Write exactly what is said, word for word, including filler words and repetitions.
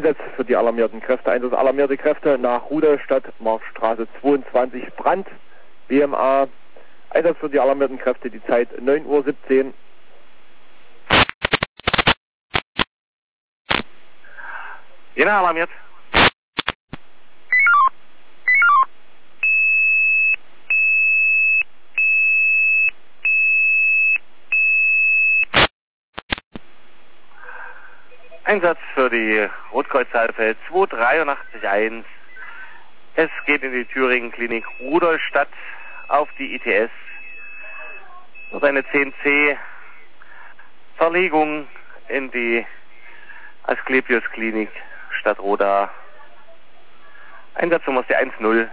Einsatz für die alarmierten Kräfte. Einsatz alarmierte Kräfte nach Rudolstadt, Marktstraße zweiundzwanzig, Brand, B M A. Einsatz für die alarmierten Kräfte, die Zeit neun Uhr siebzehn. Jena alarmiert. Einsatz für die Rotkreuzhilfe zwei drei acht eins. Es geht in die Thüringen-Klinik Rudolstadt auf die I T S. Wird eine zehn C Verlegung in die Asklepios-Klinik Stadtroda. Einsatznummer ist die eins null.